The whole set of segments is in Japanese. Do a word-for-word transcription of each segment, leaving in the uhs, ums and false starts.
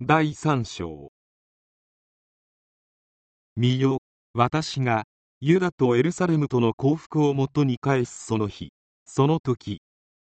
だいさん章。見よ、私がユダとエルサレムとの幸福をもとに返すその日、その時、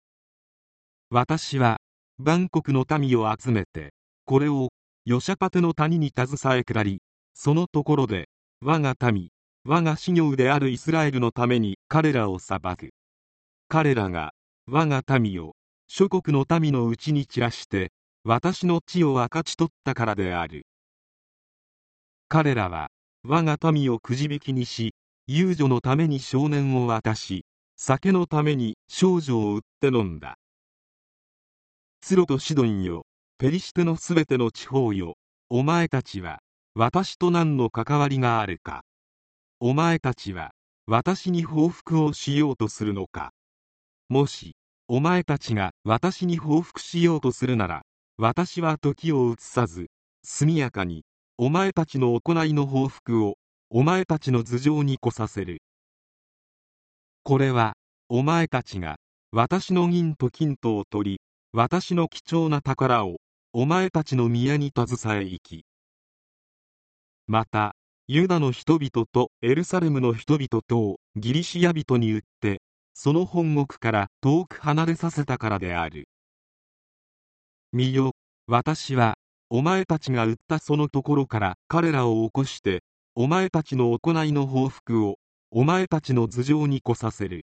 私は万国の民を集めて、これをヨシャパテの谷に携え下り、そのところで我が民、我が子業であるイスラエルのために彼らを裁く。彼らが我が民を諸国の民のうちに散らして私の地を分かち取ったからである。彼らは我が民をくじ引きにし、遊女のために少年を渡し、酒のために少女を売って飲んだ。ツロとシドンよ、ペリシテのすべての地方よ、お前たちは私と何の関わりがあるか。お前たちは私に報復をしようとするのか。もしお前たちが私に報復しようとするなら、私は時を移さず速やかにお前たちの行いの報復をお前たちの頭上に来させる。これはお前たちが私の銀と金とを取り、私の貴重な宝をお前たちの宮に携え行き、またユダの人々とエルサレムの人々とをギリシア人に売ってその本国から遠く離れさせたからである。見よ、私はお前たちが売ったそのところから彼らを起こしてお前たちの行いの報復をお前たちの頭上に来させる。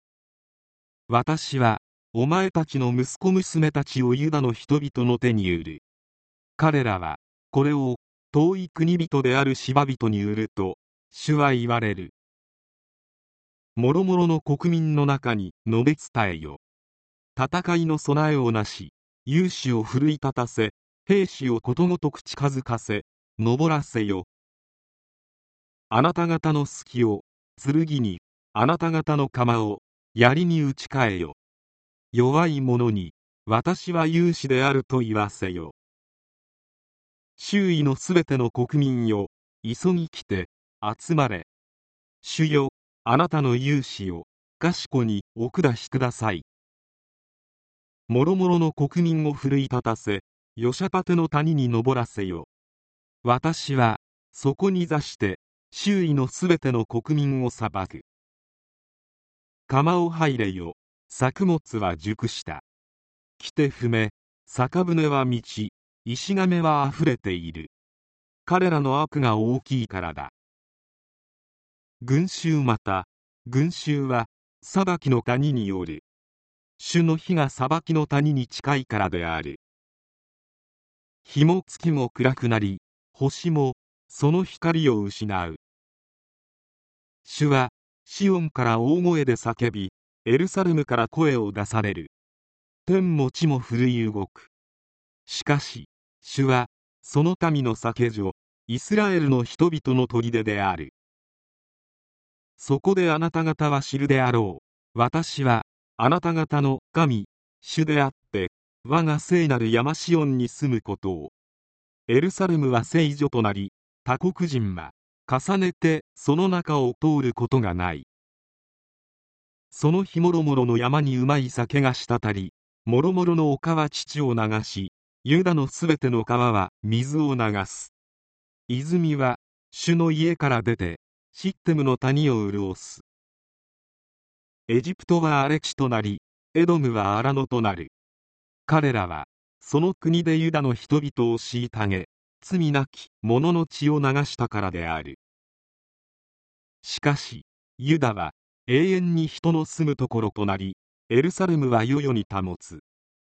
私はお前たちの息子娘たちをユダの人々の手に売る。彼らはこれを遠い国人である芝人に売ると主は言われる。もろもろの国民の中に述べ伝えよ。戦いの備えをなし、勇士を奮い立たせ、兵士をことごとく近づかせ、登らせよ。あなた方の隙を剣に、あなた方の鎌を槍に打ち替えよ。弱い者に私は勇士であると言わせよ。周囲のすべての国民よ、急ぎ来て集まれ。主よ、あなたの勇士を賢にお下しください。もろもろの国民を奮い立たせ、ヨシャパテの谷に登らせよ。私はそこに座して周囲のすべての国民を裁く。釜を入れよ、作物は熟した。来て踏め、酒舟は満ち、石亀はあふれている。彼らの悪が大きいからだ。群衆また、群衆は裁きの谷による。主の日が裁きの谷に近いからである。日も月も暗くなり、星もその光を失う。主はシオンから大声で叫び、エルサレムから声を出される。天も地も震い動く。しかし主はその民の酒所、イスラエルの人々の砦である。そこであなた方は知るであろう。私はあなた方の神、主であって、我が聖なる山シオンに住むことを。エルサレムは聖所となり、他国人は重ねてその中を通ることがない。その日もろもろの山にうまい酒が滴り、もろもろの丘は乳を流し、ユダのすべての川は水を流す。泉は主の家から出て、シッテムの谷を潤す。エジプトは荒れ地となり、エドムは荒野となる。彼らはその国でユダの人々を虐げ、罪なき者の血を流したからである。しかしユダは永遠に人の住むところとなり、エルサレムは世々に保つ。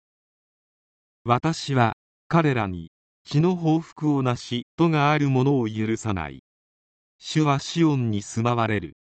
私は彼らに血の報復をなしとがあるものを許さない。主はシオンに住まわれる。